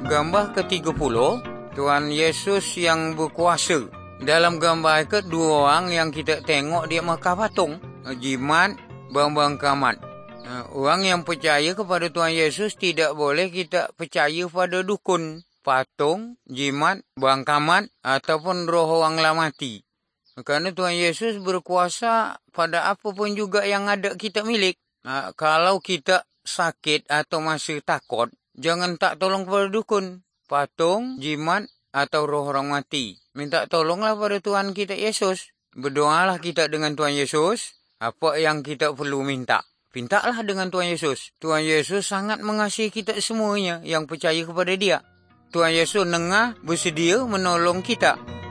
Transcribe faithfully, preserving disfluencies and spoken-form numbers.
Gambar ketiga puluh, Tuhan Yesus yang berkuasa. Dalam gambar itu dua orang yang kita tengok dia makan patung, jimat, bang-bangkaman. Orang yang percaya kepada Tuhan Yesus tidak boleh kita percaya pada dukun, patung, jimat, bangkaman ataupun roh orang lah mati. Kerana Tuhan Yesus berkuasa pada apa pun juga yang ada kita milik. Nah, kalau kita sakit atau masih takut, jangan tak tolong kepada dukun, patung, jimat, atau roh orang mati. Minta tolonglah pada Tuhan kita Yesus. Berdoalah kita dengan Tuhan Yesus. Apa yang kita perlu minta, mintalah dengan Tuhan Yesus. Tuhan Yesus sangat mengasihi kita semuanya yang percaya kepada dia. Tuhan Yesus nengah bersedia menolong kita.